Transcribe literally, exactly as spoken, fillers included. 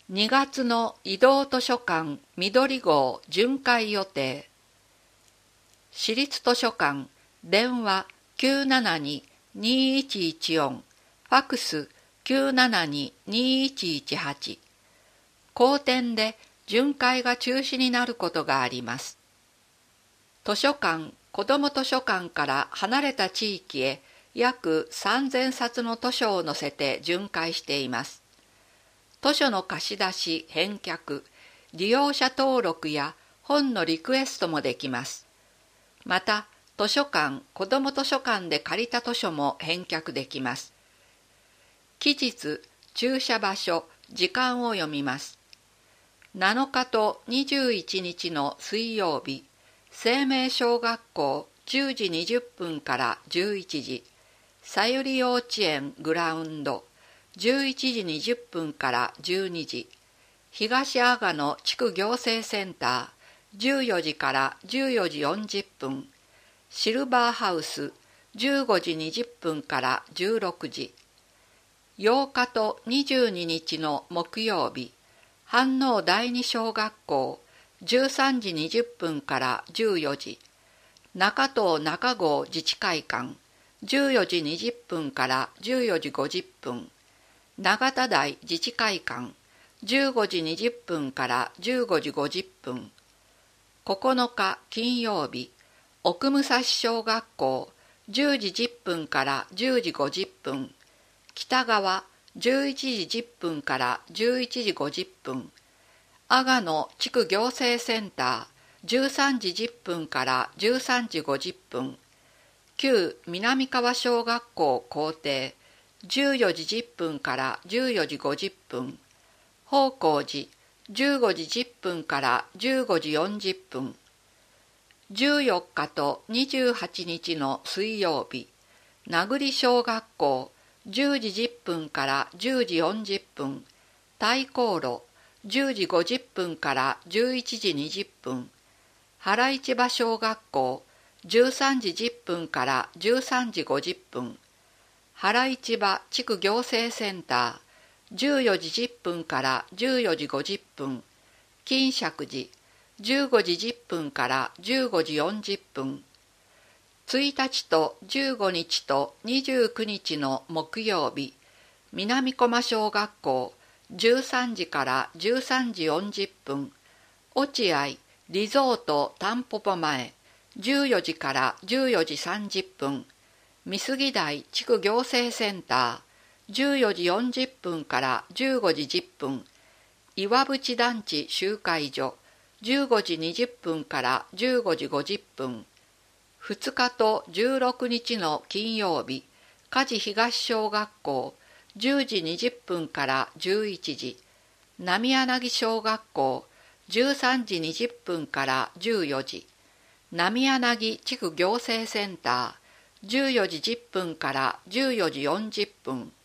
にがつの移動図書館緑号巡回予定。市立図書館電話 きゅうななに にいちいちよん ファクス きゅうななに にいちいちはち。後天で巡回が中止になることがあります。図書館、子ども図書館から離れた地域へ約さんぜんさつの図書を載せて巡回しています。図書の貸し出し、返却、利用者登録や本のリクエストもできます。また、図書館、子ども図書館で借りた図書も返却できます。期日、駐車場所、時間を読みます。なのかとにじゅういちにちの水曜日、生命小学校じゅうじにじゅっぷんからじゅういちじ、さゆり幼稚園グラウンド、じゅういちじにじゅっぷんからじゅうにじ、東阿賀野地区行政センター、じゅうよじからじゅうよじよんじゅっぷん、シルバーハウス、じゅうごじにじゅっぷんからじゅうろくじ、ようかとにじゅうににちの木曜日、飯能第二小学校、じゅうさんじにじゅっぷんからじゅうよじ、中東中郷自治会館、じゅうよじにじゅっぷんからじゅうよじごじゅっぷん、永田台自治会館、じゅうごじにじゅっぷんからじゅうごじごじゅっぷん、ここのか金曜日、奥武蔵小学校、じゅうじじゅっぷんからじゅうじごじゅっぷん、北側、じゅういちじじゅっぷんからじゅういちじごじゅっぷん、阿賀野地区行政センター、じゅうさんじじゅっぷんからじゅうさんじごじゅっぷん、旧南川小学校校庭、じゅうよじじゅっぷんからじゅうよじごじゅっぷん、宝光寺、じゅうごじじゅっぷんからじゅうごじよんじゅっぷん、じゅうよっかとにじゅうはちにちの水曜日、名栗小学校、じゅうじじゅっぷんからじゅうじよんじゅっぷん、太閤路、じゅうじごじゅっぷんからじゅういちじにじゅっぷん、原市場小学校、じゅうさんじじゅっぷんからじゅうさんじごじゅっぷん、原市場地区行政センター、じゅうよじじゅっぷんからじゅうよじごじゅっぷん、金釈寺、じゅうごじじゅっぷんからじゅうごじよんじゅっぷん、ついたちとじゅうごにちとにじゅうくにちの木曜日、南駒小学校、じゅうさんじからじゅうさんじよんじゅっぷん、落合リゾートたんぽぽ前、じゅうよじからじゅうよじさんじゅっぷん、美杉台地区行政センター、じゅうよじよんじゅっぷんからじゅうごじじゅっぷん、岩淵団地集会所、じゅうごじにじゅっぷんからじゅうごじごじゅっぷん、ふつかとじゅうろくにちの金曜日、梶東小学校、じゅうじにじゅっぷんからじゅういちじ、浪柳小学校、じゅうさんじにじゅっぷんからじゅうよじ、浪柳地区行政センター、じゅうよじじゅっぷんからじゅうよじよんじゅっぷん、